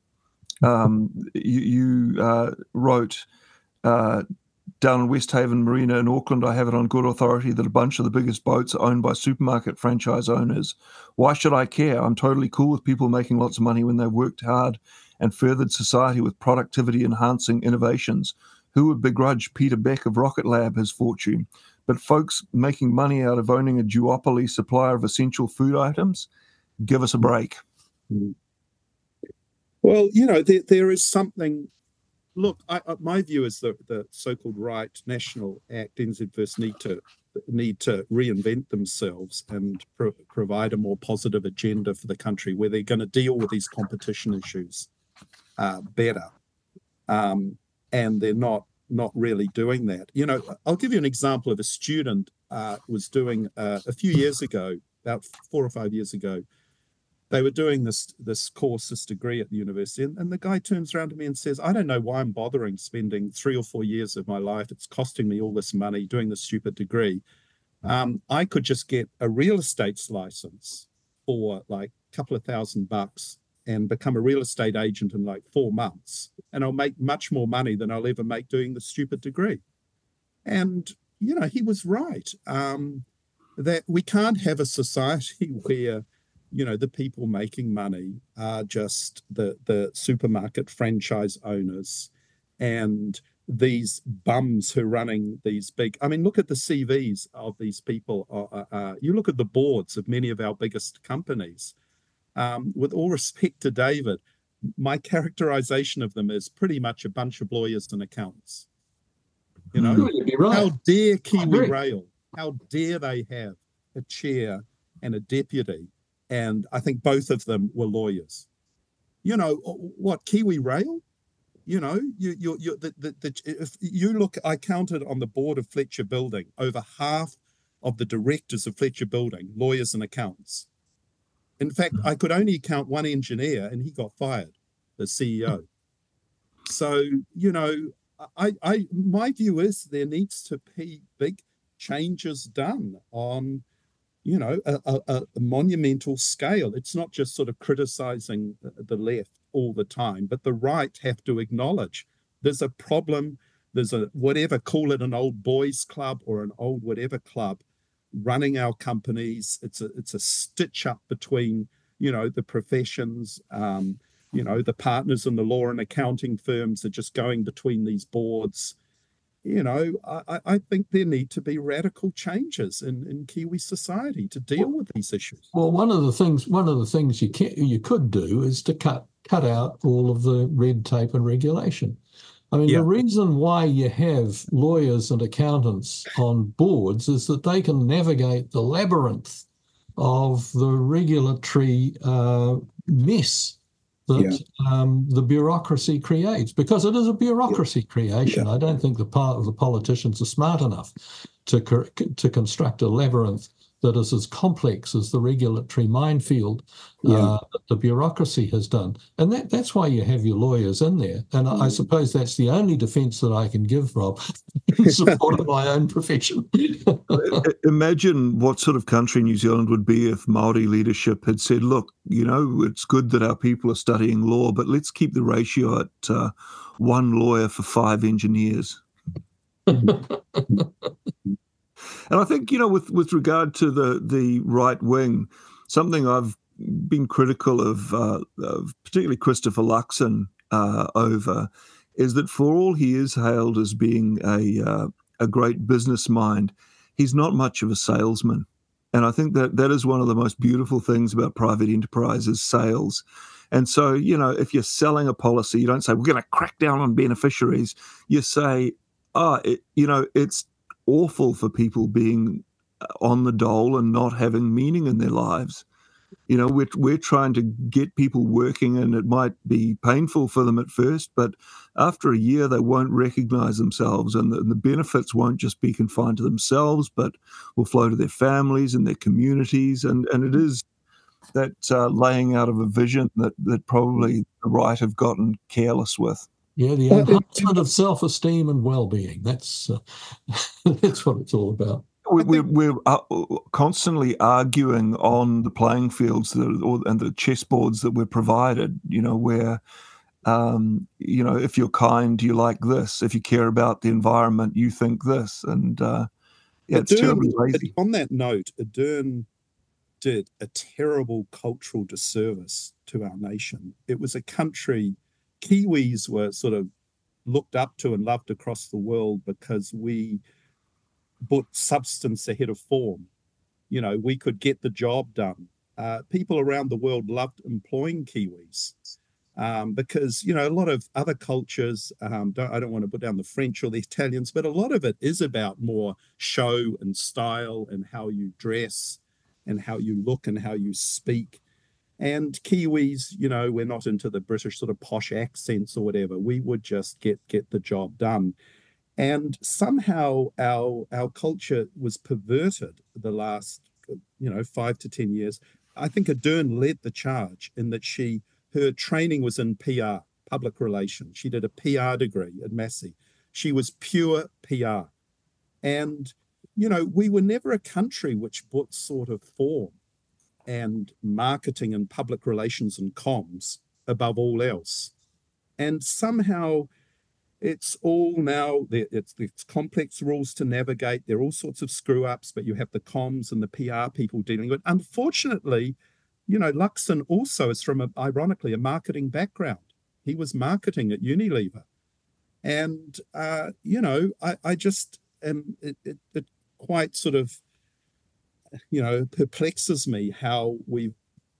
You wrote down in West Haven Marina in Auckland, I have it on good authority that a bunch of the biggest boats are owned by supermarket franchise owners. Why should I care? I'm totally cool with people making lots of money when they've worked hard and furthered society with productivity-enhancing innovations. Who would begrudge Peter Beck of Rocket Lab his fortune? But folks making money out of owning a duopoly supplier of essential food items, give us a break. Well, there is something. Look, my view is that the so-called right national act, NZ First, need to reinvent themselves and provide a more positive agenda for the country, where they're going to deal with these competition issues better, and they're not really doing that. I'll give you an example of a student was doing a few years ago, about 4 or 5 years ago. They were doing this course, this degree at the university, and the guy turns around to me and says, I don't know why I'm bothering spending 3 or 4 years of my life. It's costing me all this money doing this stupid degree. I could just get a real estate's license for like a couple of $1,000 and become a real estate agent in like 4 months, and I'll make much more money than I'll ever make doing the stupid degree. And, he was right, that we can't have a society where the people making money are just the supermarket franchise owners and these bums who are running these big. I mean, look at the CVs of these people. You look at the boards of many of our biggest companies. With all respect to David, my characterization of them is pretty much a bunch of lawyers and accountants. You know, You'd be right. how dare Kiwi agree. Rail? How dare they have a chair and a deputy? And I think both of them were lawyers. You know, what, Kiwi Rail? You know, if you look, I counted on the board of Fletcher Building, over half of the directors of Fletcher Building, lawyers and accountants. In fact, I could only count one engineer, and he got fired, the CEO. So, you know, my view is there needs to be big changes done on, you know, a monumental scale. It's not just sort of criticizing the left all the time, but the right have to acknowledge there's a problem. There's a whatever, call it an old boys club or an old whatever club running our companies. It's a stitch up between, you know, the professions. You know, the partners in the law and accounting firms are just going between these boards. You know, I think there need to be radical changes in Kiwi society to deal with these issues. Well, one of the things you could do is to cut out all of the red tape and regulation. I mean, Yeah. The reason why you have lawyers and accountants on boards is that they can navigate the labyrinth of the regulatory mess that the bureaucracy creates, because it is a bureaucracy creation. I don't think the politicians are smart enough to construct a labyrinth that is as complex as the regulatory minefield that the bureaucracy has done. And that's why you have your lawyers in there. And I suppose that's the only defence that I can give, Rob, in support of my own profession. Imagine what sort of country New Zealand would be if Māori leadership had said, look, you know, it's good that our people are studying law, but let's keep the ratio at one lawyer for 5 engineers. And I think, you know, with regard to the right wing, something I've been critical of particularly Christopher Luxon over, is that for all he is hailed as being a great business mind, he's not much of a salesman. And I think that is one of the most beautiful things about private enterprise is sales. And so, you know, if you're selling a policy, you don't say, we're going to crack down on beneficiaries. You say, you know, it's awful for people being on the dole and not having meaning in their lives. You know, we're trying to get people working, and it might be painful for them at first, but after a year they won't recognize themselves, and the benefits won't just be confined to themselves, but will flow to their families and their communities. And it is that laying out of a vision that probably the right have gotten careless with. Yeah, the enhancement of self-esteem and well-being. That's what it's all about. We're constantly arguing on the playing fields and the chessboards that we're provided, you know, where, you know, if you're kind, you like this. If you care about the environment, you think this. And it's terribly lazy. On that note, Ardern did a terrible cultural disservice to our nation. It was a country Kiwis were sort of looked up to and loved across the world because we put substance ahead of form. You know, we could get the job done. People around the world loved employing Kiwis because, you know, a lot of other cultures, I don't want to put down the French or the Italians, but a lot of it is about more show and style and how you dress and how you look and how you speak. And Kiwis, you know, we're not into the British sort of posh accents or whatever. We would just get the job done. And somehow our culture was perverted the last, you know, 5 to 10 years. I think Ardern led the charge in that her training was in PR, public relations. She did a PR degree at Massey. She was pure PR. And, you know, we were never a country which put sort of form and marketing and public relations and comms above all else. And somehow it's all now, it's complex rules to navigate. There are all sorts of screw-ups, but you have the comms and the PR people dealing with it. Unfortunately, you know, Luxon also is from, ironically, a marketing background. He was marketing at Unilever. And, you know, I just am, it quite sort of, you know, perplexes me how we've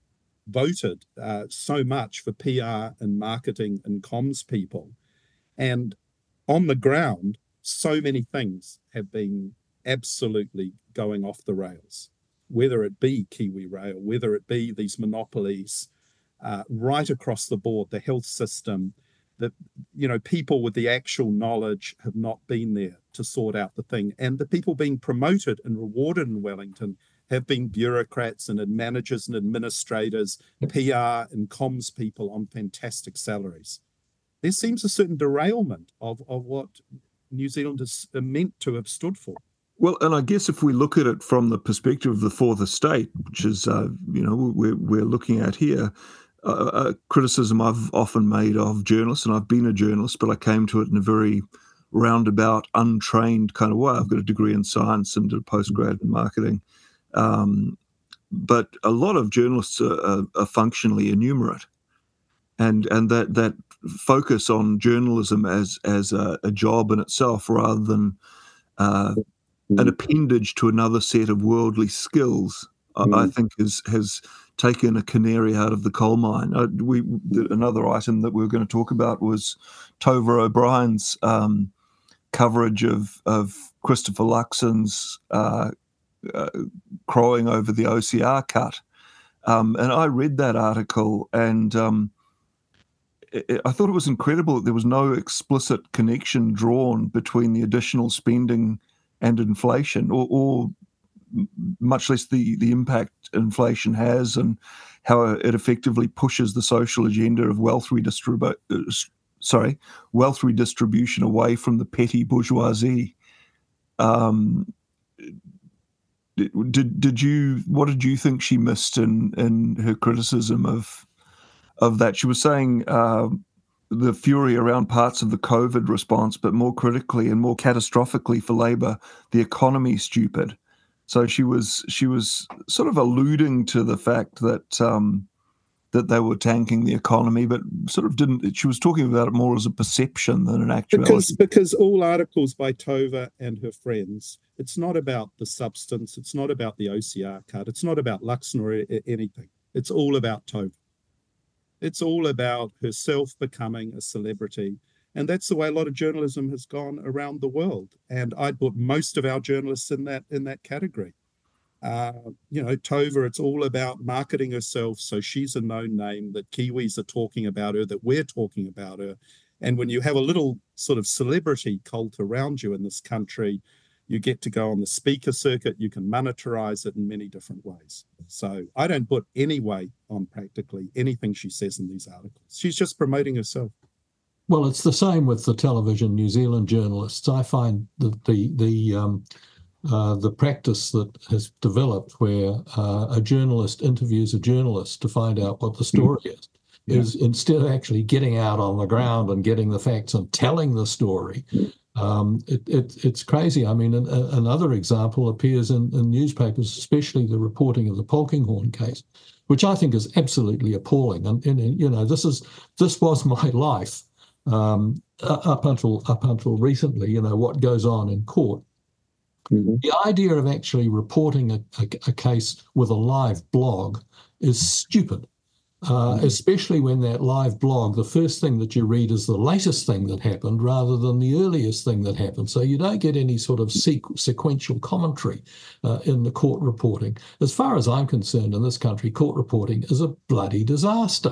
voted so much for PR and marketing and comms people. And on the ground, so many things have been absolutely going off the rails, whether it be KiwiRail, whether it be these monopolies right across the board, the health system, that, you know, people with the actual knowledge have not been there to sort out the thing. And the people being promoted and rewarded in Wellington have been bureaucrats and managers and administrators, PR and comms people on fantastic salaries. There seems a certain derailment of what New Zealand is meant to have stood for. Well, and I guess if we look at it from the perspective of the Fourth Estate, which is, we're looking at here, a criticism I've often made of journalists, and I've been a journalist, but I came to it in a very roundabout, untrained kind of way. I've got a degree in science and did a postgrad in marketing. But a lot of journalists are functionally enumerate. And that focus on journalism as a job in itself rather than an appendage to another set of worldly skills, I think has taken a canary out of the coal mine. Another item that we were going to talk about was Tova O'Brien's coverage of Christopher Luxon's crowing over the OCR cut. And I read that article and I thought it was incredible that there was no explicit connection drawn between the additional spending and inflation, or much less the impact inflation has and how it effectively pushes the social agenda of wealth redistribution away from the petty bourgeoisie. What did you think she missed in her criticism of that? She was saying the fury around parts of the COVID response, but more critically and more catastrophically for Labour, the economy stupid. So she was sort of alluding to the fact that that they were tanking the economy, but sort of didn't. She was talking about it more as a perception than an actuality. Because all articles by Tova and her friends, it's not about the substance, it's not about the OCR cut, it's not about Luxon or anything. It's all about Tova. It's all about herself becoming a celebrity. And that's the way a lot of journalism has gone around the world. And I'd put most of our journalists in that category. Tova, it's all about marketing herself. So she's a known name, that Kiwis are talking about her, that we're talking about her. And when you have a little sort of celebrity cult around you in this country, you get to go on the speaker circuit, you can monetize it in many different ways. So I don't put any weight on practically anything she says in these articles. She's just promoting herself. Well, it's the same with the Television New Zealand journalists. I find that the practice that has developed where a journalist interviews a journalist to find out what the story is instead of actually getting out on the ground and getting the facts and telling the story. It's crazy. I mean, another example appears in newspapers, especially the reporting of the Polkinghorne case, which I think is absolutely appalling. And this was my life up until recently. What goes on in court. Mm-hmm. The idea of actually reporting a case with a live blog is stupid. Especially when that live blog, the first thing that you read is the latest thing that happened rather than the earliest thing that happened. So you don't get any sort of sequential commentary in the court reporting. As far as I'm concerned, in this country, court reporting is a bloody disaster.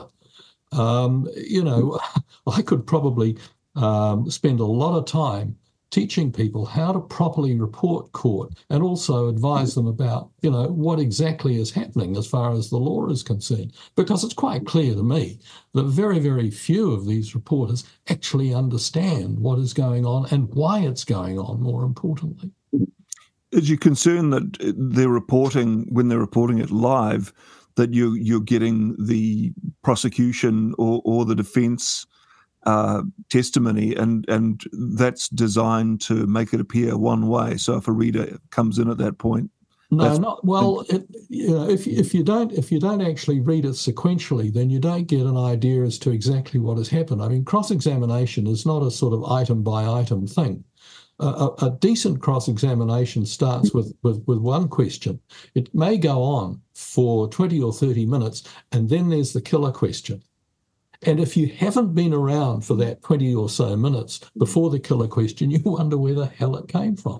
I could probably spend a lot of time teaching people how to properly report court and also advise them about, what exactly is happening as far as the law is concerned. Because it's quite clear to me that very, very few of these reporters actually understand what is going on and why it's going on, more importantly. Is you concerned that when they're reporting it live, that you're getting the prosecution or the defence testimony, and that's designed to make it appear one way. So if a reader comes in at that point, if you don't actually read it sequentially, then you don't get an idea as to exactly what has happened. I mean, cross-examination is not a sort of item by item thing. a decent cross-examination starts with one question. It may go on for 20 or 30 minutes, and then there's the killer question. And if you haven't been around for that 20 or so minutes before the killer question, you wonder where the hell it came from.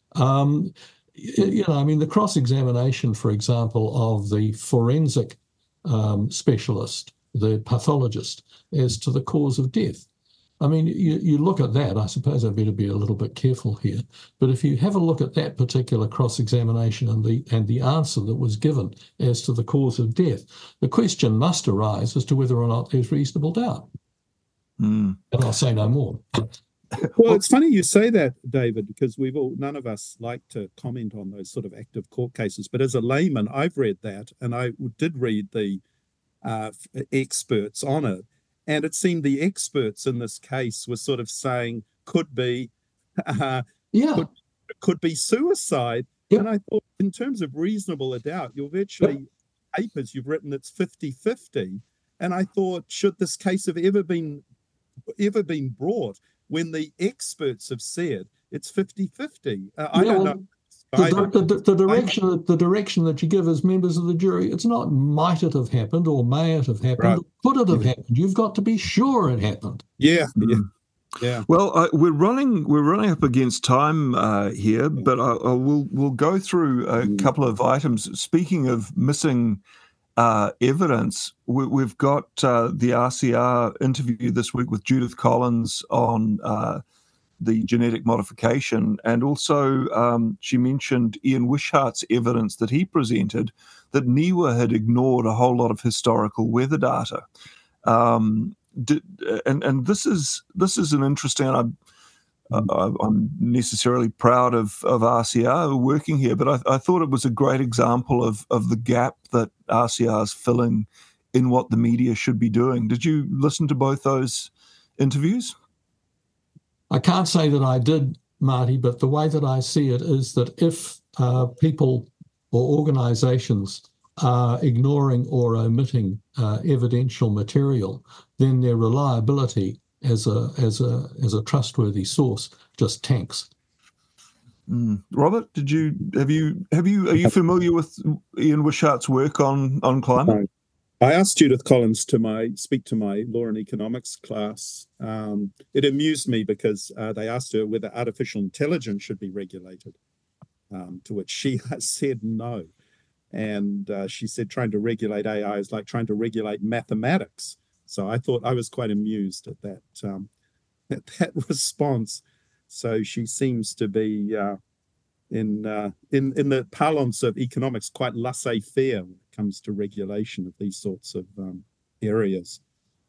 The cross-examination, for example, of the forensic specialist, the pathologist, as to the cause of death. I mean, you look at that. I suppose I better be a little bit careful here. But if you have a look at that particular cross-examination and the answer that was given as to the cause of death, the question must arise as to whether or not there's reasonable doubt. And I'll say no more. Well, it's funny you say that, David, because none of us like to comment on those sort of active court cases. But as a layman, I've read that, and I did read the experts on it. And it seemed the experts in this case were sort of saying could be suicide. Yep. And I thought, in terms of reasonable doubt, papers you've written, it's 50-50. And I thought, should this case have ever been brought when the experts have said it's 50-50? I don't know. The direction that you give as members of the jury, it's not might it have happened or may it have happened, right. Could it have happened? You've got to be sure it happened. Yeah. Well, we're running up against time here, but we'll go through a couple of items. Speaking of missing evidence, we've got the RCR interview this week with Judith Collins on the genetic modification, and also she mentioned Ian Wishart's evidence that he presented that NIWA had ignored a whole lot of historical weather data. And this is an interesting. I'm necessarily proud of RCR working here, but I thought it was a great example of the gap that RCR is filling in what the media should be doing. Did you listen to both those interviews? I can't say that I did, Marty, but the way that I see it is that if people or organisations are ignoring or omitting evidential material, then their reliability as a trustworthy source just tanks. Robert, are you familiar with Ian Wishart's work on climate? I asked Judith Collins to speak to my law and economics class. It amused me because they asked her whether artificial intelligence should be regulated, to which she said no. And she said trying to regulate AI is like trying to regulate mathematics. So I thought I was quite amused at that response. So she seems to be in the parlance of economics quite laissez-faire when it comes to regulation of these sorts of areas.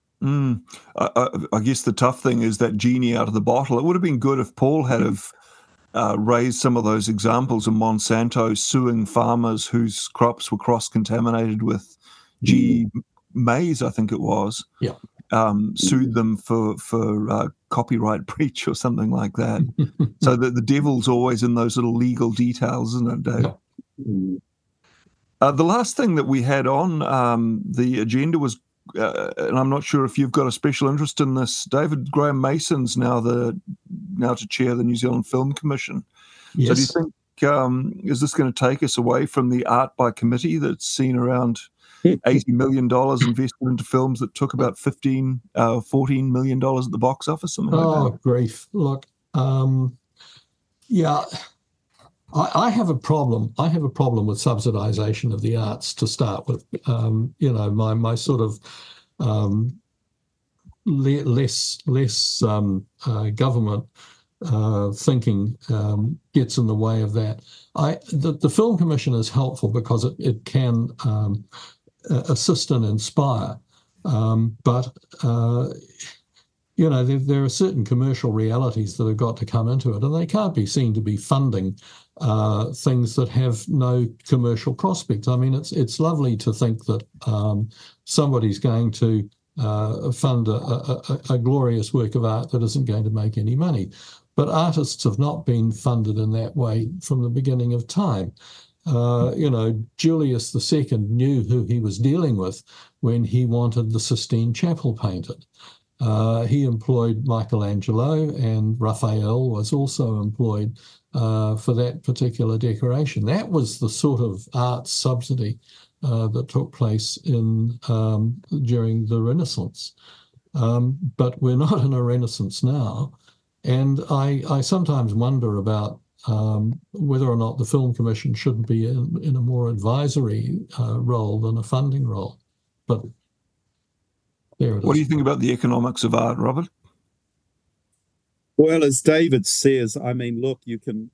I guess the tough thing is that genie out of the bottle. It would have been good if Paul had raised some of those examples of Monsanto suing farmers whose crops were cross-contaminated with GE maize, I think it was. Yeah. Sued them for copyright breach or something like that. So the devil's always in those little legal details, isn't it, Dave? Yeah. The last thing that we had on the agenda was, and I'm not sure if you've got a special interest in this, David Graham Mason's now to chair the New Zealand Film Commission. Yes. So do you think, is this going to take us away from the art by committee that's seen around $80 million invested into films that took about $14 million at the box office, something like that? Oh, grief. Look, yeah, I have a problem. I have a problem with subsidization of the arts to start with. My sort of less government thinking gets in the way of that. The Film Commission is helpful because it can assist and inspire, but there are certain commercial realities that have got to come into it, and they can't be seen to be funding things that have no commercial prospects. I mean, it's lovely to think that somebody's going to fund a glorious work of art that isn't going to make any money, but artists have not been funded in that way from the beginning of time. Julius II knew who he was dealing with when he wanted the Sistine Chapel painted. He employed Michelangelo, and Raphael was also employed for that particular decoration. That was the sort of art subsidy that took place during the Renaissance. But we're not in a Renaissance now. And I sometimes wonder about whether or not the Film Commission should be in a more advisory role than a funding role. But there it is. What do you think about the economics of art, Robert? Well, as David says, I mean, look, you can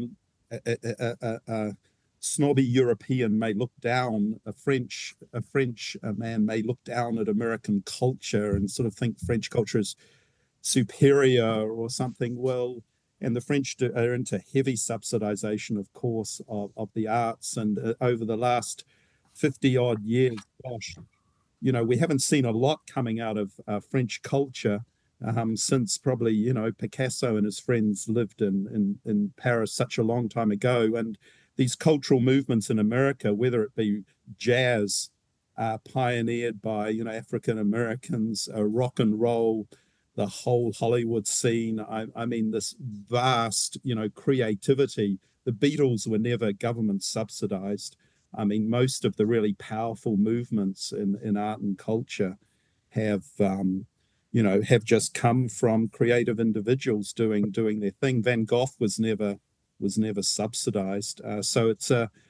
snobby European may look down, a French man may look down at American culture and sort of think French culture is superior or something. Well, and the French are into heavy subsidization, of course, of the arts. And over the last 50 odd years, gosh, you know, we haven't seen a lot coming out of French culture since probably, you know, Picasso and his friends lived in Paris such a long time ago. And these cultural movements in America, whether it be jazz pioneered by, you know, African Americans, rock and roll, the whole Hollywood scene. I mean, this vast, you know, creativity. The Beatles were never government subsidized. I mean, most of the really powerful movements in art and culture have just come from creative individuals doing their thing. Van Gogh was never subsidized. So it's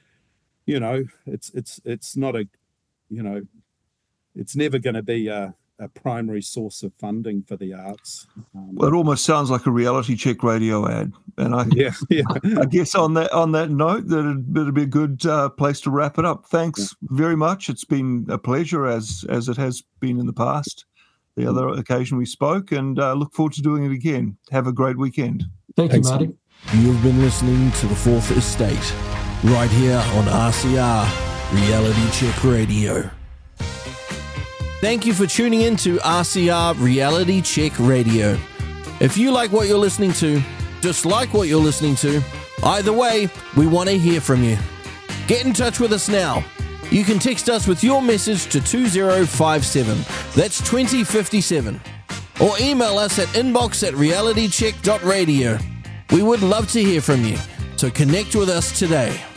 it's not a, you know, it's never going to be a primary source of funding for the arts. Well, it almost sounds like a reality check radio ad, and I guess on that note, that'd be a good place to wrap it up. Thanks very much. It's been a pleasure, as it has been in the past, the other occasion we spoke, and look forward to doing it again. Have a great weekend. Thanks, Marty. You've been listening to The Fourth Estate, right here on RCR Reality Check Radio. Thank you for tuning in to RCR Reality Check Radio. If you like what you're listening to, dislike what you're listening to, either way, we want to hear from you. Get in touch with us now. You can text us with your message to 2057, that's 2057, or email us at inbox@realitycheck.radio. We would love to hear from you, so connect with us today.